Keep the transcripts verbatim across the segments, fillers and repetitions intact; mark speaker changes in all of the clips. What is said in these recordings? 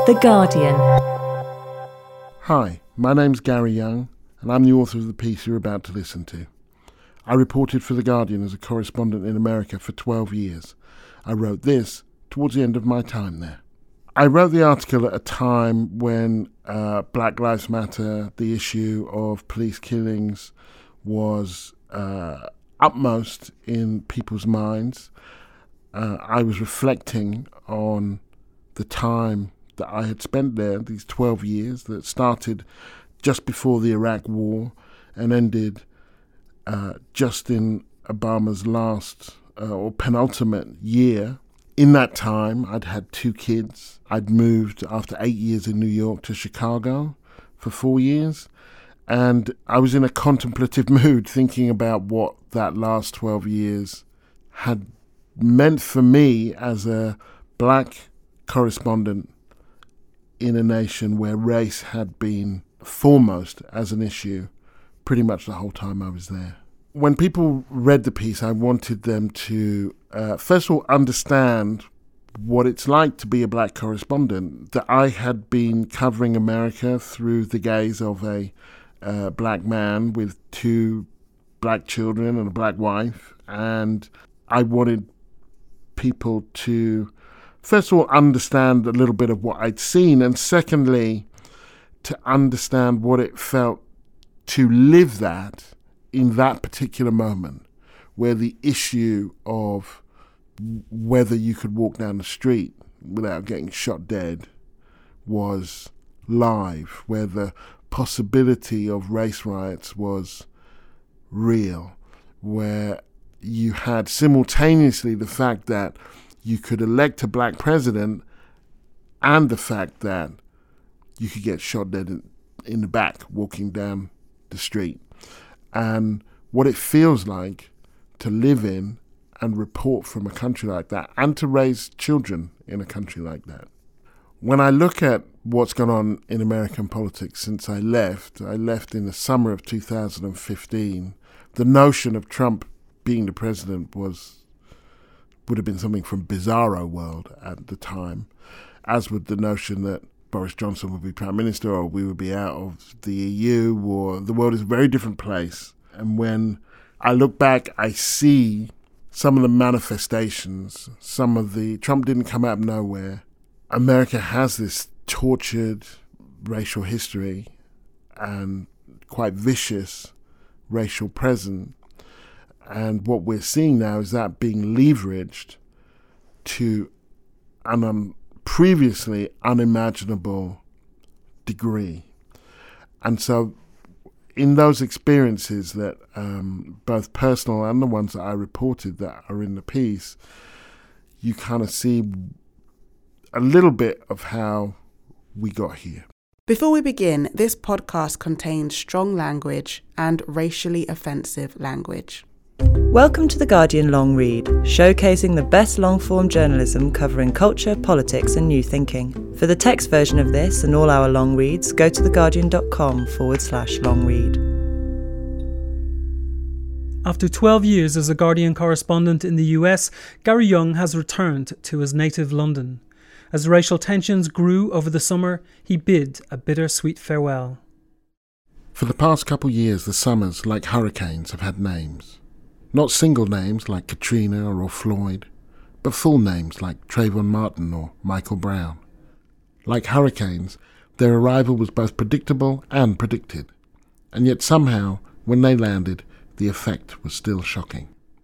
Speaker 1: The Guardian.
Speaker 2: Hi, my name's Gary Young, and I'm the author of the piece you're about to listen to. I reported for The Guardian as a correspondent in America for twelve years. I wrote this towards the end of my time there. I wrote the article at a time when uh, Black Lives Matter, the issue of police killings, was uh, upmost in people's minds. Uh, I was reflecting on the time that I had spent there, these twelve years that started just before the Iraq War and ended uh, just in Obama's last uh, or penultimate year. In that time, I'd had two kids. I'd moved after eight years in New York to Chicago for four years. And I was in a contemplative mood thinking about what that last twelve years had meant for me as a black correspondent in a nation where race had been foremost as an issue pretty much the whole time I was there. When people read the piece, I wanted them to, uh, first of all, understand what it's like to be a black correspondent, that I had been covering America through the gaze of a uh, black man with two black children and a black wife, and I wanted people to, first of all, understand a little bit of what I'd seen, and secondly, to understand what it felt to live that in that particular moment, where the issue of whether you could walk down the street without getting shot dead was live, where the possibility of race riots was real, where you had simultaneously the fact that you could elect a black president and the fact that you could get shot dead in, in the back walking down the street. And what it feels like to live in and report from a country like that and to raise children in a country like that. When I look at what's gone on in American politics since I left, I left in the summer of two thousand fifteen, the notion of Trump being the president was would have been something from Bizarro World at the time, as would the notion that Boris Johnson would be prime minister or we would be out of the E U, or the world is a very different place. And when I look back, I see some of the manifestations, some of the, Trump didn't come out of nowhere. America has this tortured racial history and quite vicious racial present. And what we're seeing now is that being leveraged to an um, previously unimaginable degree. And so in those experiences that um, both personal and the ones that I reported that are in the piece, you kind of see a little bit of how we got here.
Speaker 3: Before we begin, this podcast contains strong language and racially offensive language.
Speaker 4: Welcome to The Guardian Long Read, showcasing the best long-form journalism covering culture, politics and new thinking. For the text version of this and all our long reads, go to theguardian.com forward slash long read.
Speaker 5: After twelve years as a Guardian correspondent in the U S, Gary Young has returned to his native London. As racial tensions grew over the summer, he bid a bittersweet farewell.
Speaker 2: For the past couple years, the summers, like hurricanes, have had names. Not single names like Katrina or Floyd, but full names like Trayvon Martin or Michael Brown. Like hurricanes, their arrival was both predictable and predicted, and yet somehow, when they landed, the effect was still shocking.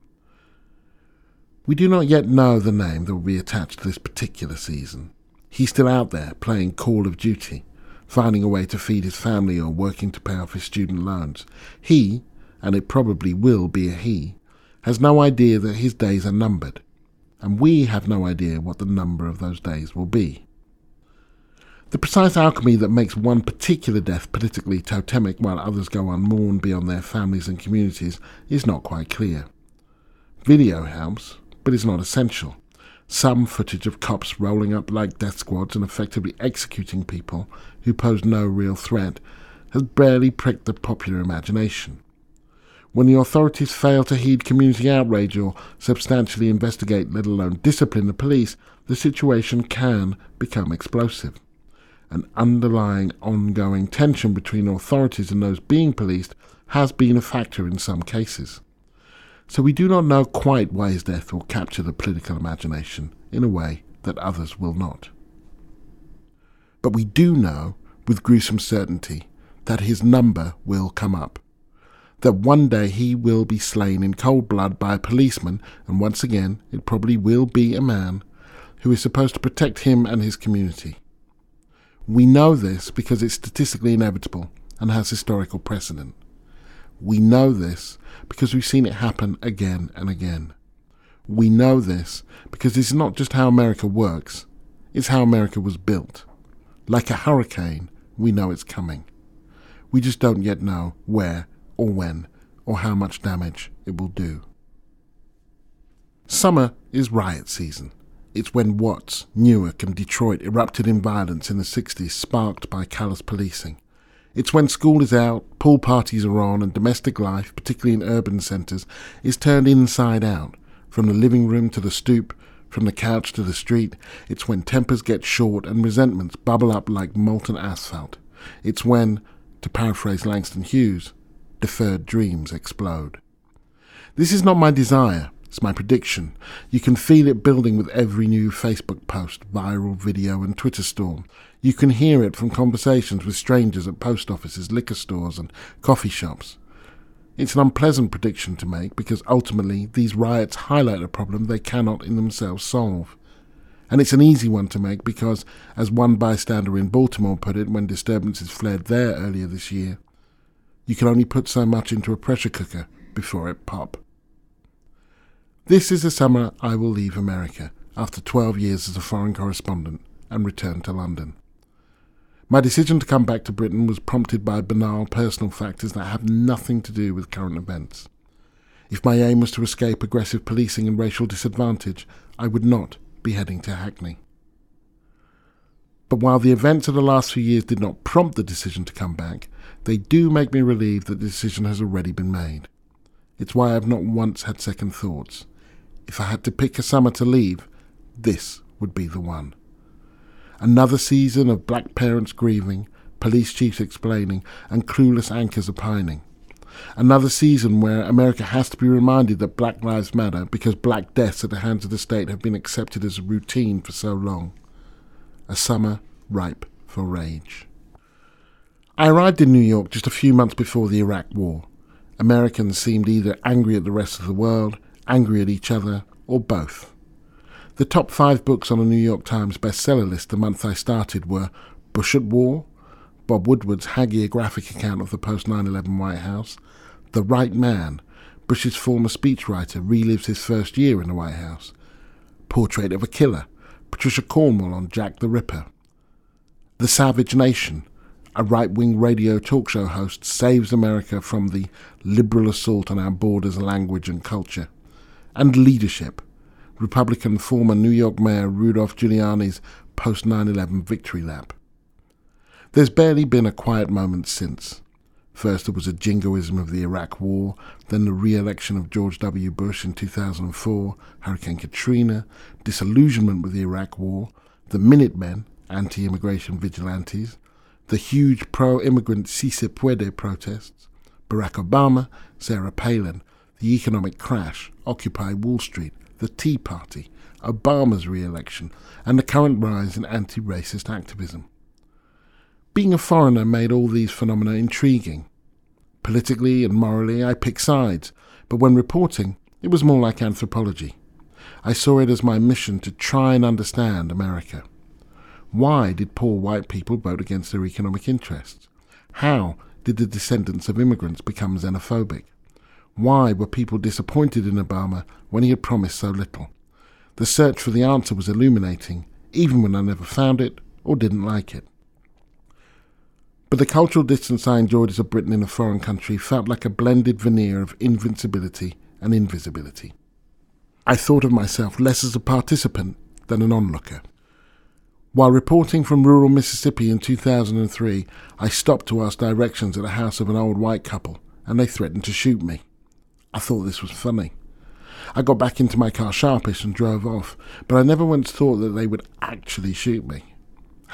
Speaker 2: We do not yet know the name that will be attached to this particular season. He's still out there playing Call of Duty, finding a way to feed his family or working to pay off his student loans. He, and it probably will be a he, has no idea that his days are numbered, and we have no idea what the number of those days will be. The precise alchemy that makes one particular death politically totemic while others go unmourned beyond their families and communities is not quite clear. Video helps, but it's not essential. Some footage of cops rolling up like death squads and effectively executing people who pose no real threat has barely pricked the popular imagination. When the authorities fail to heed community outrage or substantially investigate, let alone discipline the police, the situation can become explosive. An underlying ongoing tension between authorities and those being policed has been a factor in some cases. So we do not know quite why his death will capture the political imagination in a way that others will not. But we do know with gruesome certainty that his number will come up, that one day he will be slain in cold blood by a policeman, and once again it probably will be a man who is supposed to protect him and his community. We know this because it's statistically inevitable and has historical precedent. We know this because we've seen it happen again and again. We know this because it's not just how America works, it's how America was built. Like a hurricane, we know it's coming. We just don't yet know where or when or how much damage it will do. Summer is riot season. It's when Watts, Newark and Detroit erupted in violence in the sixties, sparked by callous policing. It's when school is out, pool parties are on, and domestic life, particularly in urban centres, is turned inside out, from the living room to the stoop, from the couch to the street. It's when tempers get short and resentments bubble up like molten asphalt. It's when, to paraphrase Langston Hughes, deferred dreams explode. This is not my desire. It's my prediction. You can feel it building with every new Facebook post, viral video and Twitter storm. You can hear it from conversations with strangers at post offices, liquor stores and coffee shops. It's an unpleasant prediction to make because ultimately these riots highlight a problem they cannot in themselves solve. And it's an easy one to make because, as one bystander in Baltimore put it when disturbances flared there earlier this year, you can only put so much into a pressure cooker before it pop. This is the summer I will leave America after twelve years as a foreign correspondent and return to London. My decision to come back to Britain was prompted by banal personal factors that have nothing to do with current events. If my aim was to escape aggressive policing and racial disadvantage, I would not be heading to Hackney. But while the events of the last few years did not prompt the decision to come back, they do make me relieved that the decision has already been made. It's why I've not once had second thoughts. If I had to pick a summer to leave, this would be the one. Another season of black parents grieving, police chiefs explaining, and clueless anchors opining. Another season where America has to be reminded that Black Lives Matter because black deaths at the hands of the state have been accepted as a routine for so long. A summer ripe for rage. I arrived in New York just a few months before the Iraq War. Americans seemed either angry at the rest of the world, angry at each other, or both. The top five books on the New York Times bestseller list the month I started were Bush at War, Bob Woodward's hagiographic account of the post nine eleven White House, The Right Man, Bush's former speechwriter relives his first year in the White House, Portrait of a Killer, Patricia Cornwell on Jack the Ripper, The Savage Nation, a right-wing radio talk show host saves America from the liberal assault on our borders, language and culture, and Leadership, Republican former New York Mayor Rudolph Giuliani's post nine eleven victory lap. There's barely been a quiet moment since. First there was a jingoism of the Iraq War, then the re-election of George W. Bush in two thousand four, Hurricane Katrina, disillusionment with the Iraq War, the Minutemen, anti-immigration vigilantes, the huge pro-immigrant Si Se Puede protests, Barack Obama, Sarah Palin, the economic crash, Occupy Wall Street, the Tea Party, Obama's re-election, and the current rise in anti-racist activism. Being a foreigner made all these phenomena intriguing. Politically and morally, I picked sides, but when reporting, it was more like anthropology. I saw it as my mission to try and understand America. Why did poor white people vote against their economic interests? How did the descendants of immigrants become xenophobic? Why were people disappointed in Obama when he had promised so little? The search for the answer was illuminating, even when I never found it or didn't like it. But the cultural distance I enjoyed as a Briton in a foreign country felt like a blended veneer of invincibility and invisibility. I thought of myself less as a participant than an onlooker. While reporting from rural Mississippi in two thousand three, I stopped to ask directions at the house of an old white couple, and they threatened to shoot me. I thought this was funny. I got back into my car sharpish and drove off, but I never once thought that they would actually shoot me.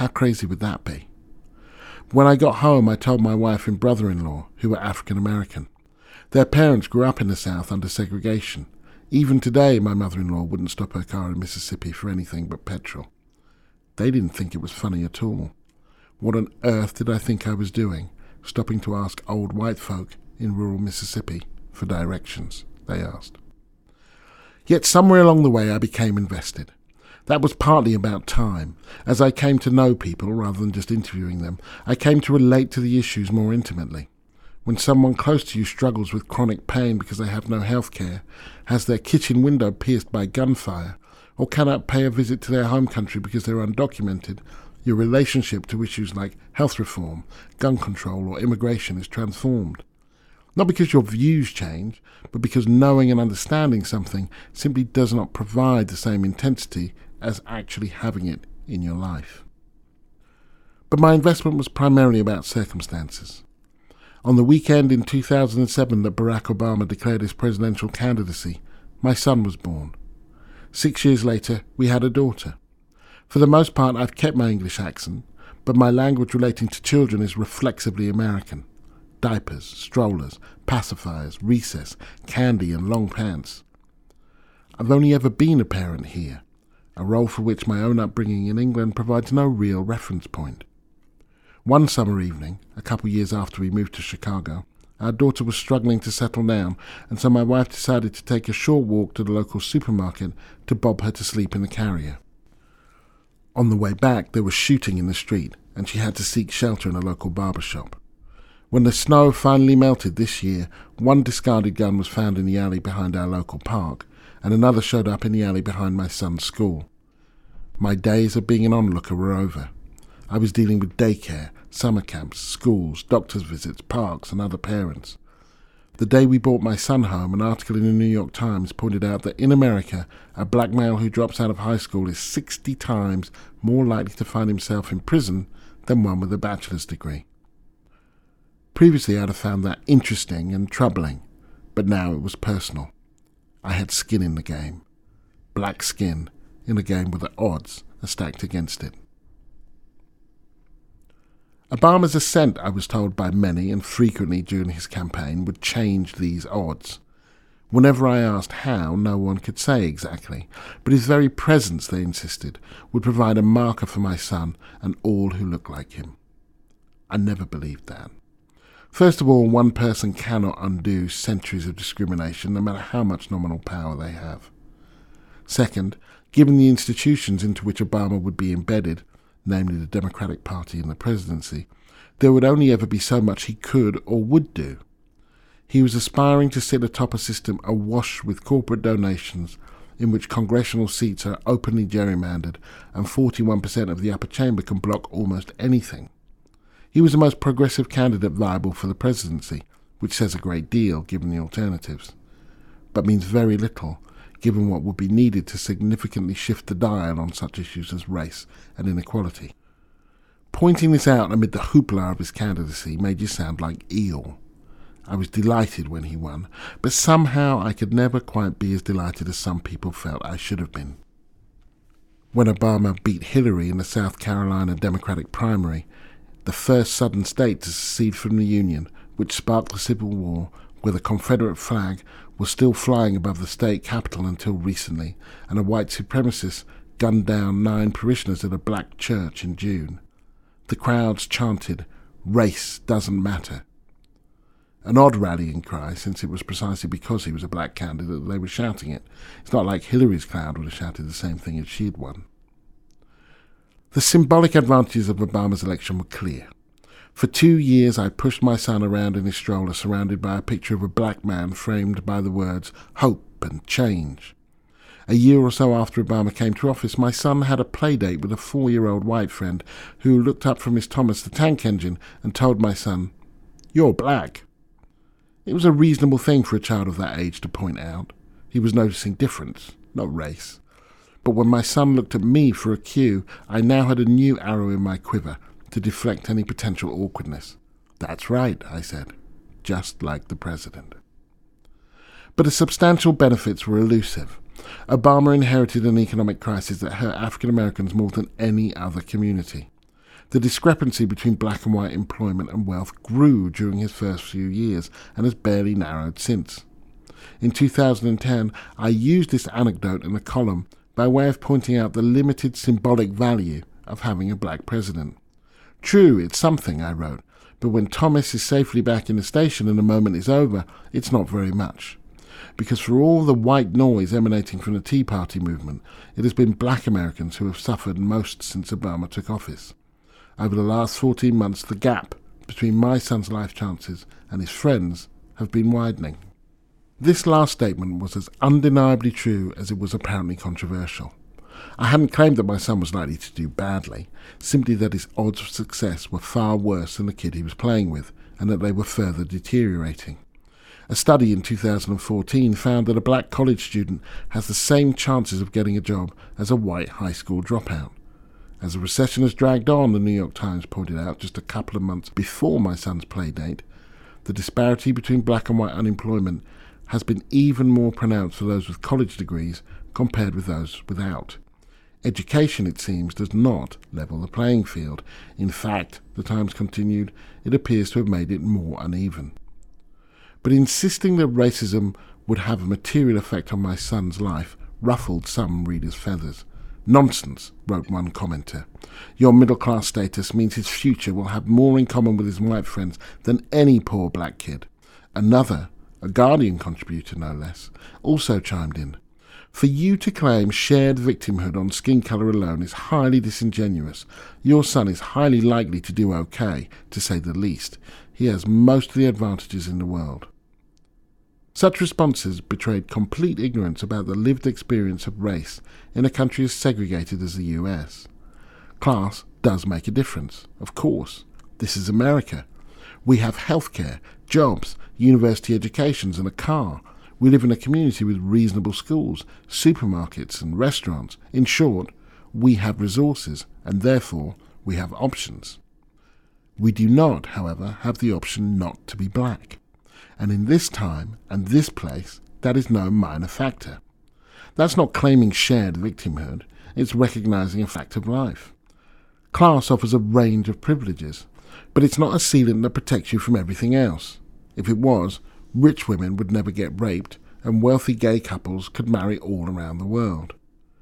Speaker 2: How crazy would that be? When I got home, I told my wife and brother-in-law, who were African American. Their parents grew up in the South under segregation. Even today, my mother-in-law wouldn't stop her car in Mississippi for anything but petrol. They didn't think it was funny at all. What on earth did I think I was doing, stopping to ask old white folk in rural Mississippi for directions, they asked. Yet somewhere along the way I became invested. That was partly about time. As I came to know people, rather than just interviewing them, I came to relate to the issues more intimately. When someone close to you struggles with chronic pain because they have no health care, has their kitchen window pierced by gunfire, or cannot pay a visit to their home country because they're undocumented, your relationship to issues like health reform, gun control, or immigration is transformed. Not because your views change, but because knowing and understanding something simply does not provide the same intensity as actually having it in your life. But my investment was primarily about circumstances. On the weekend in two thousand seven that Barack Obama declared his presidential candidacy, my son was born. Six years later, we had a daughter. For the most part, I've kept my English accent, but my language relating to children is reflexively American. Diapers, strollers, pacifiers, recess, candy and long pants. I've only ever been a parent here, a role for which my own upbringing in England provides no real reference point. One summer evening, a couple of years after we moved to Chicago, our daughter was struggling to settle down, and so my wife decided to take a short walk to the local supermarket to bob her to sleep in the carrier. On the way back, there was shooting in the street, and she had to seek shelter in a local barber shop. When the snow finally melted this year, one discarded gun was found in the alley behind our local park, and another showed up in the alley behind my son's school. My days of being an onlooker were over. I was dealing with daycare, summer camps, schools, doctor's visits, parks, and other parents. The day we brought my son home, an article in the New York Times pointed out that in America, a black male who drops out of high school is sixty times more likely to find himself in prison than one with a bachelor's degree. Previously, I'd have found that interesting and troubling, but now it was personal. I had skin in the game. Black skin in a game where the odds are stacked against it. Obama's ascent, I was told by many and frequently during his campaign, would change these odds. Whenever I asked how, no one could say exactly, but his very presence, they insisted, would provide a marker for my son and all who look like him. I never believed that. First of all, one person cannot undo centuries of discrimination, no matter how much nominal power they have. Second, given the institutions into which Obama would be embedded, namely the Democratic Party and the presidency, there would only ever be so much he could or would do. He was aspiring to sit atop a system awash with corporate donations in which congressional seats are openly gerrymandered and forty-one percent of the upper chamber can block almost anything. He was the most progressive candidate viable for the presidency, which says a great deal given the alternatives, but means very little given what would be needed to significantly shift the dial on such issues as race and inequality. Pointing this out amid the hoopla of his candidacy made you sound like Eeyore. I was delighted when he won, but somehow I could never quite be as delighted as some people felt I should have been. When Obama beat Hillary in the South Carolina Democratic primary, the first southern state to secede from the Union, which sparked the Civil War, where the Confederate flag was still flying above the state capitol until recently, and a white supremacist gunned down nine parishioners at a black church in June. The crowds chanted, "Race doesn't matter." An odd rallying cry, since it was precisely because he was a black candidate that they were shouting it. It's not like Hillary's crowd would have shouted the same thing if she'd won. The symbolic advantages of Obama's election were clear. For two years I pushed my son around in his stroller surrounded by a picture of a black man framed by the words hope and change. A year or so after Obama came to office, my son had a play date with a four-year-old white friend who looked up from his Thomas the Tank Engine and told my son, "You're black." It was a reasonable thing for a child of that age to point out. He was noticing difference, not race. But when my son looked at me for a cue, I now had a new arrow in my quiver to deflect any potential awkwardness. "That's right," I said, just like the president. But the substantial benefits were elusive. Obama inherited an economic crisis that hurt African Americans more than any other community. The discrepancy between black and white employment and wealth grew during his first few years and has barely narrowed since. In two thousand ten, I used this anecdote in a column by way of pointing out the limited symbolic value of having a black president. True, it's something, I wrote, but when Thomas is safely back in the station and the moment is over, it's not very much. Because for all the white noise emanating from the Tea Party movement, it has been black Americans who have suffered most since Obama took office. Over the last fourteen months, the gap between my son's life chances and his friends have been widening. This last statement was as undeniably true as it was apparently controversial. I hadn't claimed that my son was likely to do badly, simply that his odds of success were far worse than the kid he was playing with, and that they were further deteriorating. A study in two thousand fourteen found that a black college student has the same chances of getting a job as a white high school dropout. As the recession has dragged on, the New York Times pointed out just a couple of months before my son's play date, the disparity between black and white unemployment has been even more pronounced for those with college degrees compared with those without. Education, it seems, does not level the playing field. In fact, the Times continued, it appears to have made it more uneven. But insisting that racism would have a material effect on my son's life ruffled some readers' feathers. Nonsense, wrote one commenter. Your middle-class status means his future will have more in common with his white friends than any poor black kid. Another, a Guardian contributor no less, also chimed in. For you to claim shared victimhood on skin colour alone is highly disingenuous. Your son is highly likely to do okay, to say the least. He has most of the advantages in the world. Such responses betrayed complete ignorance about the lived experience of race in a country as segregated as the U S. Class does make a difference, of course. This is America. We have healthcare, jobs, university educations and a car. We live in a community with reasonable schools, supermarkets and restaurants. In short, we have resources and therefore we have options. We do not, however, have the option not to be black. And in this time and this place, that is no minor factor. That's not claiming shared victimhood, it's recognizing a fact of life. Class offers a range of privileges, but it's not a sealant that protects you from everything else. If it was, rich women would never get raped, and wealthy gay couples could marry all around the world.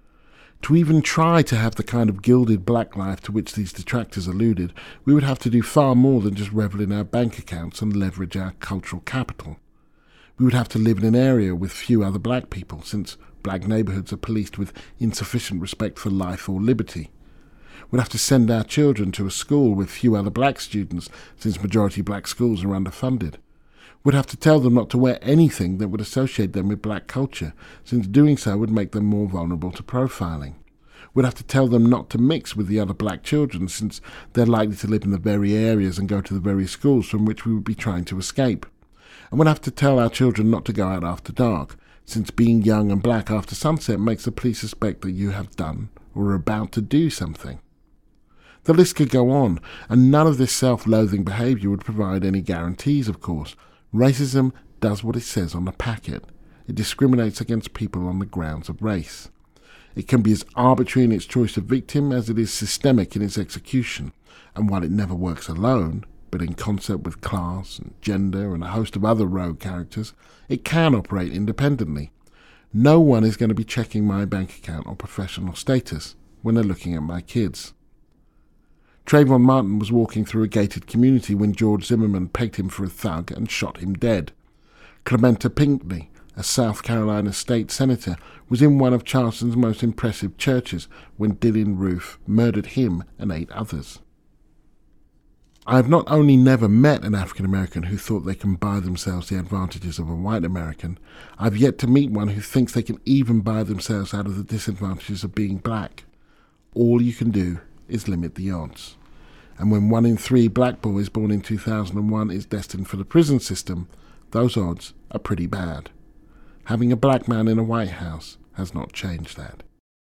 Speaker 2: To even try to have the kind of gilded black life to which these detractors alluded, we would have to do far more than just revel in our bank accounts and leverage our cultural capital. We would have to live in an area with few other black people, since black neighbourhoods are policed with insufficient respect for life or liberty. We'd have to send our children to a school with few other black students, since majority black schools are underfunded. We'd have to tell them not to wear anything that would associate them with black culture, since doing so would make them more vulnerable to profiling. We'd have to tell them not to mix with the other black children, since they're likely to live in the very areas and go to the very schools from which we would be trying to escape. And we'd have to tell our children not to go out after dark, since being young and black after sunset makes the police suspect that you have done or are about to do something. The list could go on, and none of this self-loathing behaviour would provide any guarantees, of course. Racism does what it says on the packet. It discriminates against people on the grounds of race. It can be as arbitrary in its choice of victim as it is systemic in its execution, and while it never works alone, but in concert with class and gender and a host of other rogue characters, it can operate independently. No one is going to be checking my bank account or professional status when they're looking at my kids. Trayvon Martin was walking through a gated community when George Zimmerman pegged him for a thug and shot him dead. Clementa Pinckney, a South Carolina state senator, was in one of Charleston's most impressive churches when Dylann Roof murdered him and eight others. I have not only never met an African American who thought they can buy themselves the advantages of a white American, I have yet to meet one who thinks they can even buy themselves out of the disadvantages of being black. All you can do is limit the odds. And when one in three black boys born in two thousand one is destined for the prison system, those odds are pretty bad. Having a black man in a White House has not changed that.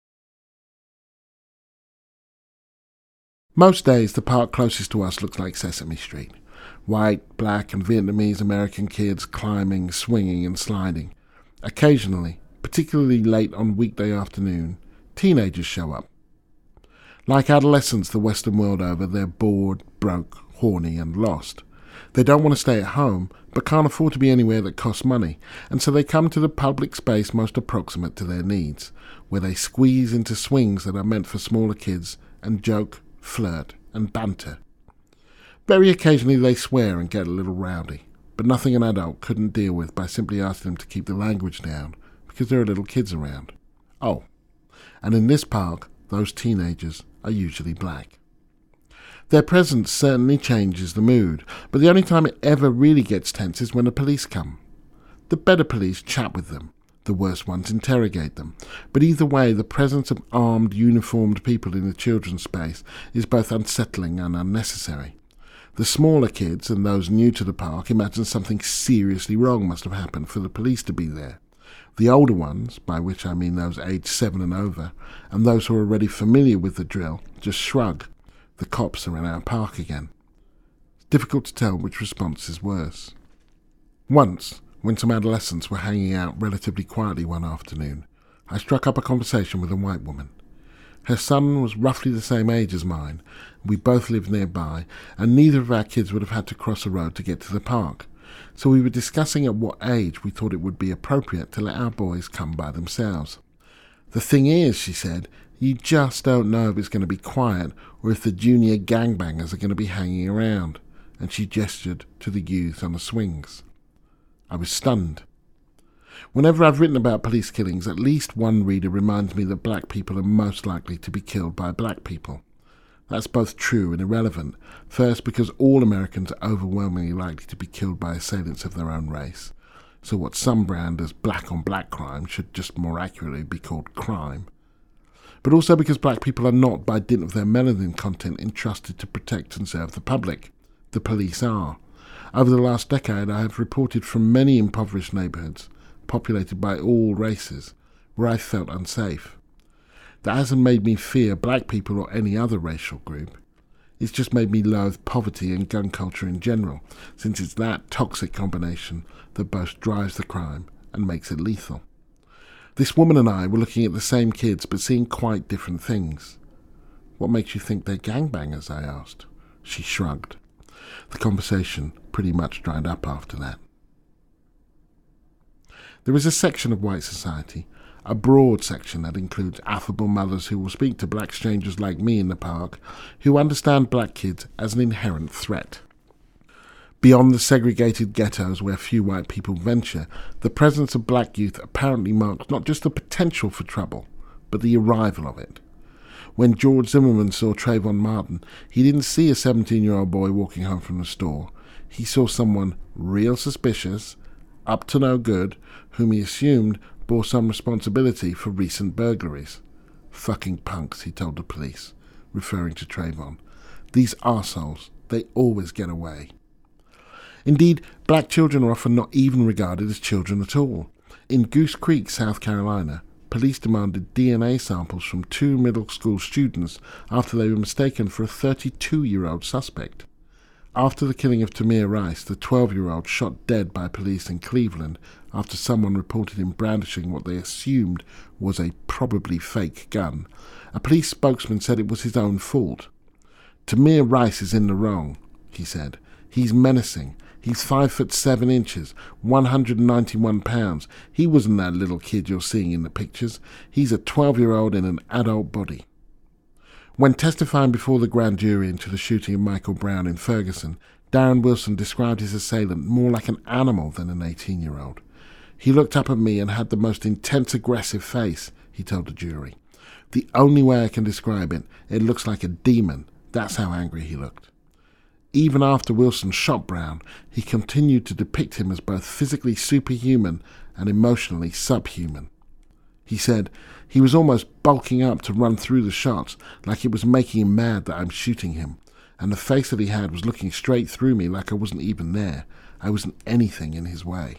Speaker 2: Most days the park closest to us looks like Sesame Street. White, black and Vietnamese American kids climbing, swinging and sliding. Occasionally, particularly late on weekday afternoon, teenagers show up. Like adolescents the Western world over, they're bored, broke, horny and lost. They don't want to stay at home, but can't afford to be anywhere that costs money, and so they come to the public space most approximate to their needs, where they squeeze into swings that are meant for smaller kids and joke, flirt and banter. Very occasionally they swear and get a little rowdy, but nothing an adult couldn't deal with by simply asking them to keep the language down, because there are little kids around. Oh, and in this park, those teenagers are usually black. Their presence certainly changes the mood, but the only time it ever really gets tense is when the police come. The better police chat with them, the worse ones interrogate them, but either way the presence of armed, uniformed people in the children's space is both unsettling and unnecessary. The smaller kids and those new to the park imagine something seriously wrong must have happened for the police to be there. The older ones, by which I mean those aged seven and over, and those who are already familiar with the drill, just shrug. The cops are in our park again. It's difficult to tell which response is worse. Once, when some adolescents were hanging out relatively quietly one afternoon, I struck up a conversation with a white woman. Her son was roughly the same age as mine. We both lived nearby, and neither of our kids would have had to cross a road to get to the park. So we were discussing at what age we thought it would be appropriate to let our boys come by themselves. The thing is, she said, you just don't know if it's going to be quiet or if the junior gangbangers are going to be hanging around, and she gestured to the youths on the swings. I was stunned. Whenever I've written about police killings, at least one reader reminds me that black people are most likely to be killed by black people. That's both true and irrelevant, first because all Americans are overwhelmingly likely to be killed by assailants of their own race, so what some brand as black-on-black crime should just more accurately be called crime. But also because black people are not, by dint of their melanin content, entrusted to protect and serve the public. The police are. Over the last decade I have reported from many impoverished neighbourhoods, populated by all races, where I felt unsafe. That hasn't made me fear black people or any other racial group. It's just made me loathe poverty and gun culture in general, since it's that toxic combination that both drives the crime and makes it lethal. This woman and I were looking at the same kids but seeing quite different things. What makes you think they're gangbangers? I asked. She shrugged. The conversation pretty much dried up after that. There is a section of white society, a broad section that includes affable mothers who will speak to black strangers like me in the park, who understand black kids as an inherent threat. Beyond the segregated ghettos where few white people venture, the presence of black youth apparently marks not just the potential for trouble, but the arrival of it. When George Zimmerman saw Trayvon Martin, he didn't see a seventeen-year-old boy walking home from the store. He saw someone real suspicious, up to no good, whom he assumed bore some responsibility for recent burglaries. Fucking punks, he told the police, referring to Trayvon. These arseholes, they always get away. Indeed, black children are often not even regarded as children at all. In Goose Creek, South Carolina, police demanded D N A samples from two middle school students after they were mistaken for a thirty-two-year-old suspect. After the killing of Tamir Rice, the twelve-year-old shot dead by police in Cleveland after someone reported him brandishing what they assumed was a probably fake gun, a police spokesman said it was his own fault. Tamir Rice is in the wrong, he said. He's menacing. He's five foot seven inches, one hundred ninety-one pounds. He wasn't that little kid you're seeing in the pictures. He's a twelve-year-old in an adult body. When testifying before the grand jury into the shooting of Michael Brown in Ferguson, Darren Wilson described his assailant more like an animal than an eighteen-year-old. He looked up at me and had the most intense aggressive face, he told the jury. The only way I can describe it, it looks like a demon. That's how angry he looked. Even after Wilson shot Brown, he continued to depict him as both physically superhuman and emotionally subhuman. He said, he was almost bulking up to run through the shots, like it was making him mad that I'm shooting him, and the face that he had was looking straight through me like I wasn't even there. I wasn't anything in his way.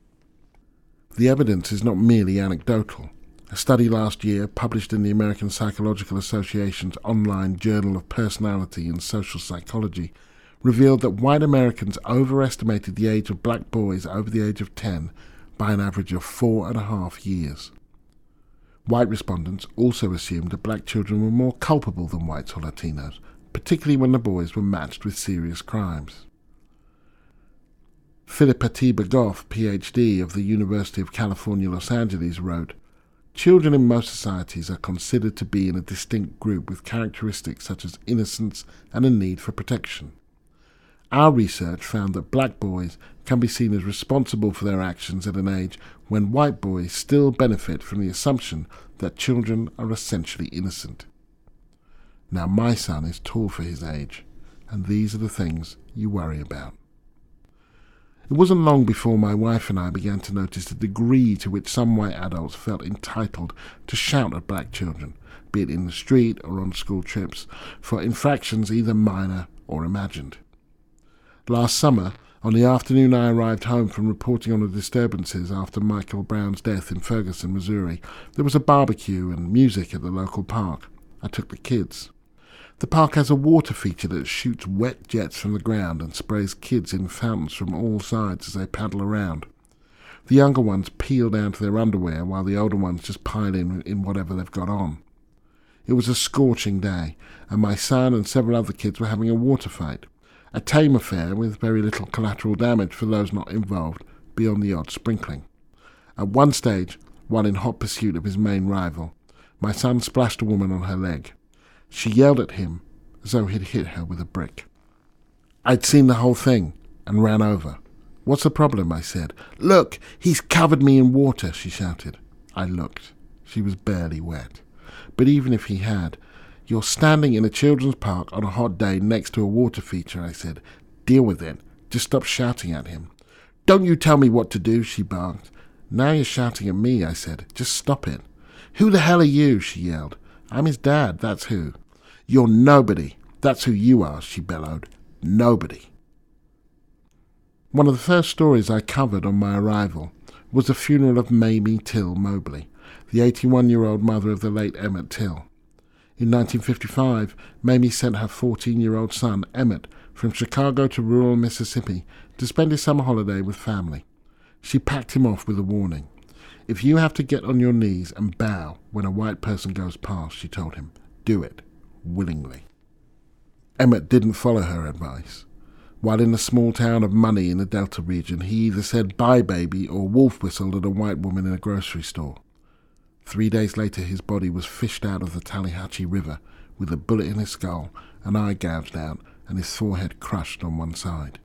Speaker 2: The evidence is not merely anecdotal. A study last year, published in the American Psychological Association's online Journal of Personality and Social Psychology, revealed that white Americans overestimated the age of black boys over the age of ten by an average of four and a half years. White respondents also assumed that black children were more culpable than whites or Latinos, particularly when the boys were matched with serious crimes. Philip Atiba Goff, P H D of the University of California, Los Angeles, wrote, "Children in most societies are considered to be in a distinct group with characteristics such as innocence and a need for protection. Our research found that black boys can be seen as responsible for their actions at an age when white boys still benefit from the assumption that children are essentially innocent. Now my son is tall for his age, and these are the things you worry about." It wasn't long before my wife and I began to notice the degree to which some white adults felt entitled to shout at black children, be it in the street or on school trips, for infractions either minor or imagined. Last summer, on the afternoon I arrived home from reporting on the disturbances after Michael Brown's death in Ferguson, Missouri, there was a barbecue and music at the local park. I took the kids. The park has a water feature that shoots wet jets from the ground and sprays kids in fountains from all sides as they paddle around. The younger ones peel down to their underwear while the older ones just pile in in whatever they've got on. It was a scorching day, and my son and several other kids were having a water fight. A tame affair with very little collateral damage for those not involved, beyond the odd sprinkling. At one stage, while in hot pursuit of his main rival, my son splashed a woman on her leg. She yelled at him as though he'd hit her with a brick. I'd seen the whole thing and ran over. "What's the problem?" I said. "Look, he's covered me in water," she shouted. I looked. She was barely wet. But even if he had, "You're standing in a children's park on a hot day next to a water feature," I said. "Deal with it. Just stop shouting at him." "Don't you tell me what to do," she barked. "Now you're shouting at me," I said. "Just stop it." "Who the hell are you?" she yelled. "I'm his dad, that's who." "You're nobody. That's who you are," she bellowed. "Nobody." One of the first stories I covered on my arrival was the funeral of Mamie Till Mobley, the eighty-one-year-old mother of the late Emmett Till. In nineteen fifty-five, Mamie sent her fourteen-year-old son, Emmett, from Chicago to rural Mississippi to spend his summer holiday with family. She packed him off with a warning. "If you have to get on your knees and bow when a white person goes past," she told him, "do it, willingly." Emmett didn't follow her advice. While in the small town of Money in the Delta region, he either said "bye baby" or wolf whistled at a white woman in a grocery store. Three days later his body was fished out of the Tallahatchie River with a bullet in his skull, an eye gouged out, and his forehead crushed on one side.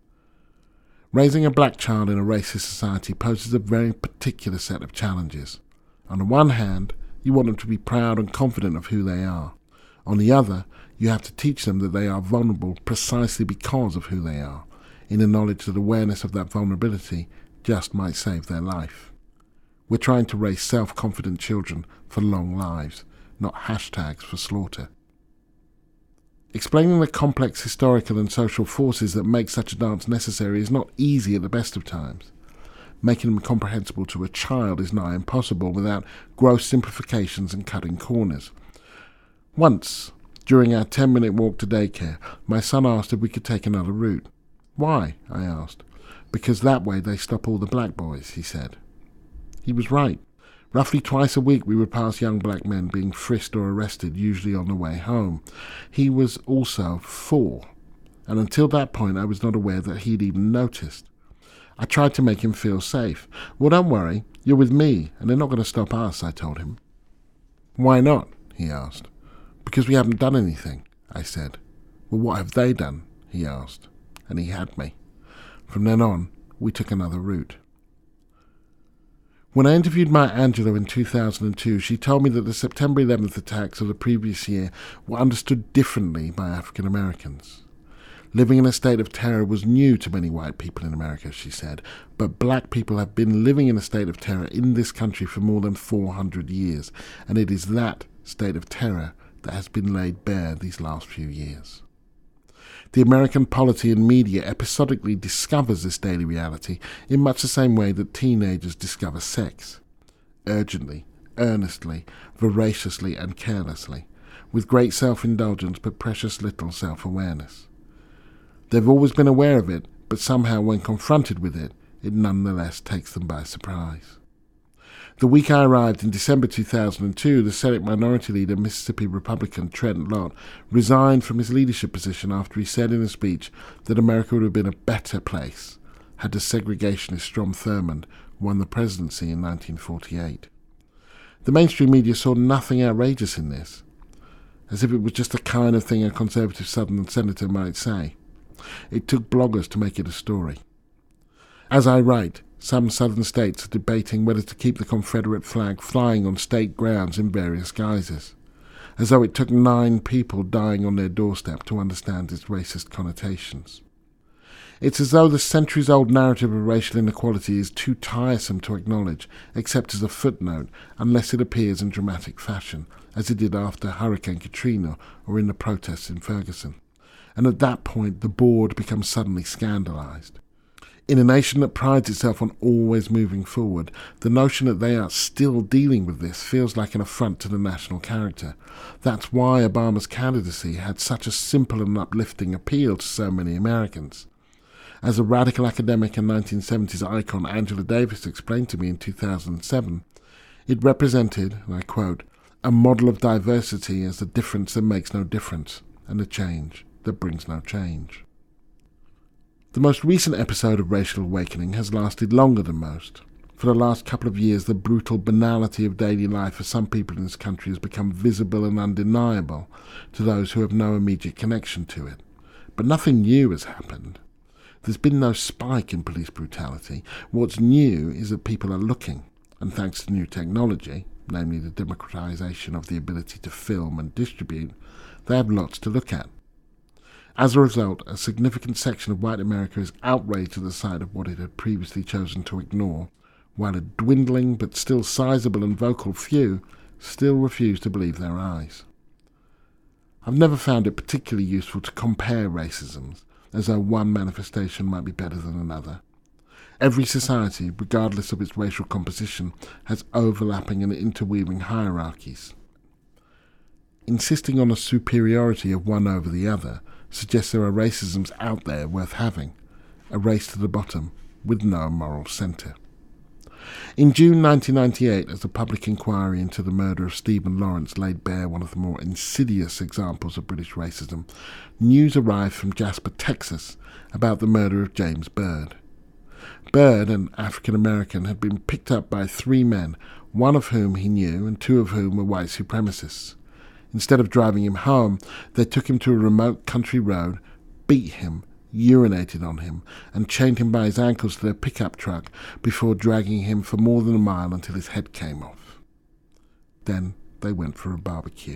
Speaker 2: Raising a black child in a racist society poses a very particular set of challenges. On the one hand, you want them to be proud and confident of who they are. On the other, you have to teach them that they are vulnerable precisely because of who they are, in the knowledge that awareness of that vulnerability just might save their life. We're trying to raise self-confident children for long lives, not hashtags for slaughter. Explaining the complex historical and social forces that make such a dance necessary is not easy at the best of times. Making them comprehensible to a child is nigh impossible without gross simplifications and cutting corners. Once, during our ten-minute walk to daycare, my son asked if we could take another route. "Why?" I asked. "Because that way they stop all the black boys," he said. He was right. Roughly twice a week we would pass young black men being frisked or arrested, usually on the way home. He was also four, and until that point I was not aware that he'd even noticed. I tried to make him feel safe. "Well, don't worry, you're with me, and they're not going to stop us," I told him. "Why not?" he asked. "Because we haven't done anything," I said. "Well, what have they done?" he asked, and he had me. From then on, we took another route. When I interviewed Maya Angelou in two thousand two, she told me that the September eleventh attacks of the previous year were understood differently by African Americans. Living in a state of terror was new to many white people in America, she said, but black people have been living in a state of terror in this country for more than four hundred years, and it is that state of terror that has been laid bare these last few years. The American polity and media episodically discovers this daily reality in much the same way that teenagers discover sex. Urgently, earnestly, voraciously and carelessly, with great self-indulgence but precious little self-awareness. They've always been aware of it, but somehow when confronted with it, it nonetheless takes them by surprise. The week I arrived in December two thousand two, the Senate Minority Leader, Mississippi Republican Trent Lott, resigned from his leadership position after he said in a speech that America would have been a better place had the segregationist Strom Thurmond won the presidency in nineteen forty-eight. The mainstream media saw nothing outrageous in this, as if it was just the kind of thing a conservative Southern senator might say. It took bloggers to make it a story. As I write, some southern states are debating whether to keep the Confederate flag flying on state grounds in various guises, as though it took nine people dying on their doorstep to understand its racist connotations. It's as though the centuries-old narrative of racial inequality is too tiresome to acknowledge, except as a footnote, unless it appears in dramatic fashion, as it did after Hurricane Katrina or in the protests in Ferguson. And at that point, the board becomes suddenly scandalized. In a nation that prides itself on always moving forward, the notion that they are still dealing with this feels like an affront to the national character. That's why Obama's candidacy had such a simple and uplifting appeal to so many Americans. As a radical academic and nineteen seventies icon Angela Davis explained to me in two thousand seven, it represented, and I quote, a model of diversity as the difference that makes no difference, and a change that brings no change. The most recent episode of racial awakening has lasted longer than most. For the last couple of years, the brutal banality of daily life for some people in this country has become visible and undeniable to those who have no immediate connection to it. But nothing new has happened. There's been no spike in police brutality. What's new is that people are looking, and thanks to new technology, namely the democratization of the ability to film and distribute, they have lots to look at. As a result, a significant section of white America is outraged at the sight of what it had previously chosen to ignore, while a dwindling but still sizable and vocal few still refuse to believe their eyes. I've never found it particularly useful to compare racisms, as though one manifestation might be better than another. Every society, regardless of its racial composition, has overlapping and interweaving hierarchies. Insisting on a superiority of one over the other suggests there are racisms out there worth having, a race to the bottom with no moral centre. In June nineteen ninety-eight, as the public inquiry into the murder of Stephen Lawrence laid bare one of the more insidious examples of British racism, news arrived from Jasper, Texas, about the murder of James Byrd. Byrd, an African-American, had been picked up by three men, one of whom he knew and two of whom were white supremacists. Instead of driving him home, they took him to a remote country road, beat him, urinated on him, and chained him by his ankles to their pickup truck before dragging him for more than a mile until his head came off. Then they went for a barbecue.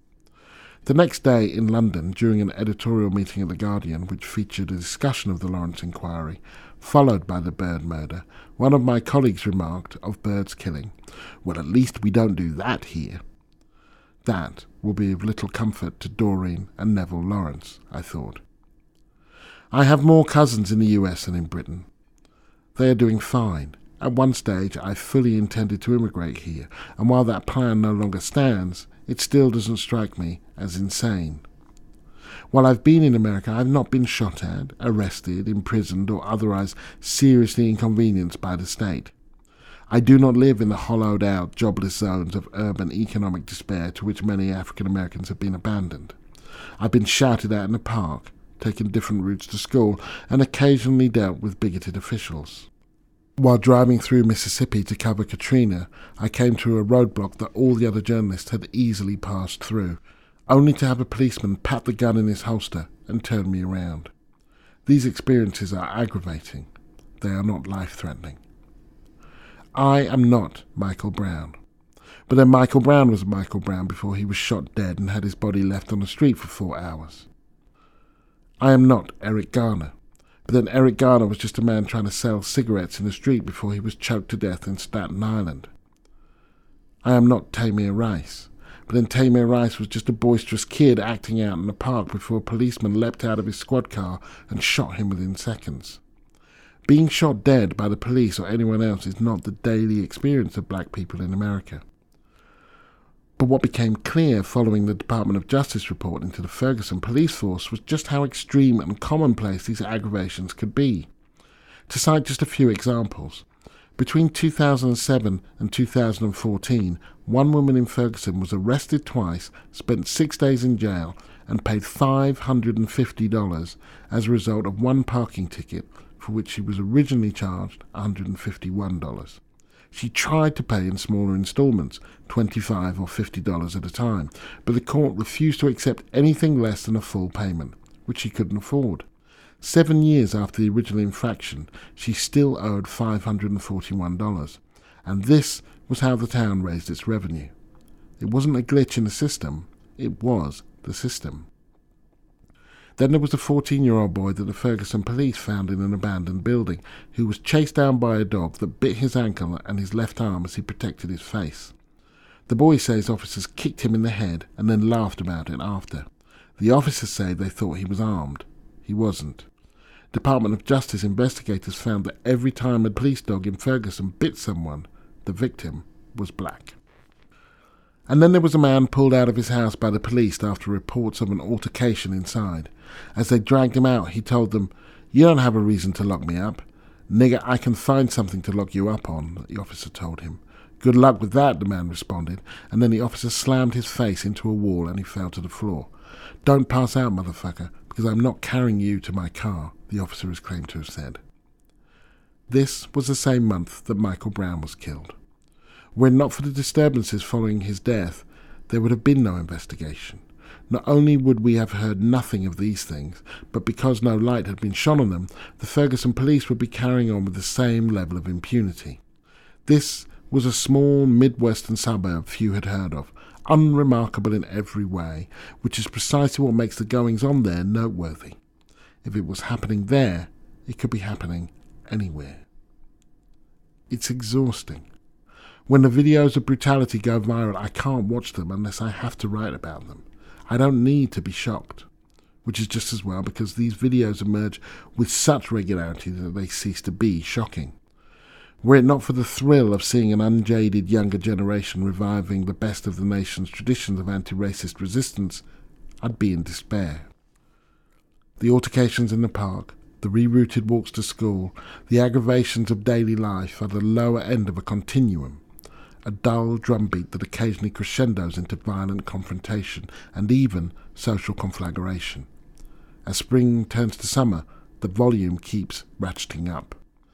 Speaker 2: The next day in London, during an editorial meeting at The Guardian, which featured a discussion of the Lawrence inquiry, followed by the Byrd murder, one of my colleagues remarked of Byrd's killing, "Well, at least we don't do that here." That will be of little comfort to Doreen and Neville Lawrence, I thought. I have more cousins in the U S than in Britain. They are doing fine. At one stage I fully intended to immigrate here, and while that plan no longer stands, it still doesn't strike me as insane. While I've been in America, I've not been shot at, arrested, imprisoned, or otherwise seriously inconvenienced by the state. I do not live in the hollowed-out, jobless zones of urban economic despair to which many African Americans have been abandoned. I've been shouted at in the park, taken different routes to school, and occasionally dealt with bigoted officials. While driving through Mississippi to cover Katrina, I came to a roadblock that all the other journalists had easily passed through, only to have a policeman pat the gun in his holster and turn me around. These experiences are aggravating. They are not life-threatening. I am not Michael Brown. But then Michael Brown was Michael Brown before he was shot dead and had his body left on the street for four hours. I am not Eric Garner. But then Eric Garner was just a man trying to sell cigarettes in the street before he was choked to death in Staten Island. I am not Tamir Rice. But then Tamir Rice was just a boisterous kid acting out in the park before a policeman leapt out of his squad car and shot him within seconds. Being shot dead by the police or anyone else is not the daily experience of black people in America. But what became clear following the Department of Justice report into the Ferguson police force was just how extreme and commonplace these aggravations could be. To cite just a few examples, Between two thousand seven and two thousand fourteen, one woman in Ferguson was arrested twice, spent six days in jail, and paid five hundred fifty dollars as a result of one parking ticket for which she was originally charged one hundred fifty-one dollars. She tried to pay in smaller instalments, twenty-five dollars or fifty dollars at a time, but the court refused to accept anything less than a full payment, which she couldn't afford. Seven years after the original infraction, she still owed five hundred forty-one dollars, and this was how the town raised its revenue. It wasn't a glitch in the system, it was the system. Then there was a fourteen-year-old boy that the Ferguson police found in an abandoned building, who was chased down by a dog that bit his ankle and his left arm as he protected his face. The boy says officers kicked him in the head and then laughed about it after. The officers say they thought he was armed. He wasn't. Department of Justice investigators found that every time a police dog in Ferguson bit someone, the victim was black. And then there was a man pulled out of his house by the police after reports of an altercation inside. As they dragged him out, he told them, "You don't have a reason to lock me up. Nigger, I can find something to lock you up on," the officer told him. "Good luck with that," the man responded, and then the officer slammed his face into a wall and he fell to the floor. "Don't pass out, motherfucker, because I'm not carrying you to my car," the officer is claimed to have said. This was the same month that Michael Brown was killed. Were it not for the disturbances following his death, there would have been no investigation. Not only would we have heard nothing of these things, but because no light had been shone on them, the Ferguson police would be carrying on with the same level of impunity. This was a small mid-western suburb few had heard of, unremarkable in every way, which is precisely what makes the goings-on there noteworthy. If it was happening there, it could be happening anywhere. It's exhausting. When the videos of brutality go viral, I can't watch them unless I have to write about them. I don't need to be shocked, which is just as well because these videos emerge with such regularity that they cease to be shocking. Were it not for the thrill of seeing an unjaded younger generation reviving the best of the nation's traditions of anti-racist resistance, I'd be in despair. The altercations in the park, the rerouted walks to school, the aggravations of daily life are the lower end of a continuum, a dull drumbeat that occasionally crescendos into violent confrontation and even social conflagration. As spring turns to summer, the volume keeps ratcheting up.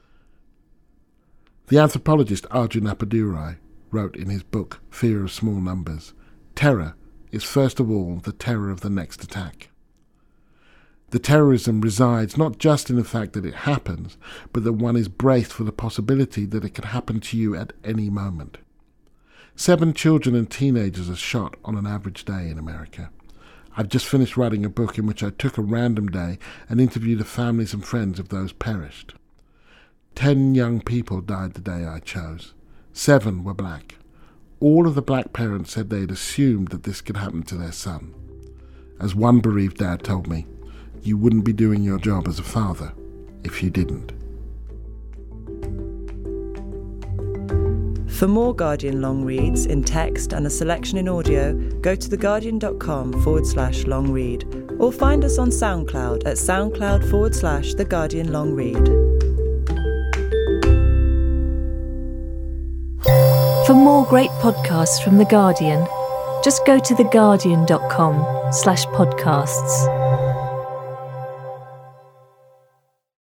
Speaker 2: The anthropologist Arjun Appadurai wrote in his book Fear of Small Numbers, "Terror is first of all the terror of the next attack." The terrorism resides not just in the fact that it happens, but that one is braced for the possibility that it can happen to you at any moment. Seven children and teenagers are shot on an average day in America. I've just finished writing a book in which I took a random day and interviewed the families and friends of those perished. Ten young people died the day I chose. Seven were black. All of the black parents said they had assumed that this could happen to their son. As one bereaved dad told me, "You wouldn't be doing your job as a father if you didn't."
Speaker 4: For more Guardian long reads in text and a selection in audio, go to theguardian.com forward slash long read or find us on SoundCloud at soundcloud forward slash The Guardian Long Read.
Speaker 1: For more great podcasts from The Guardian, just go to theguardian.com slash podcasts.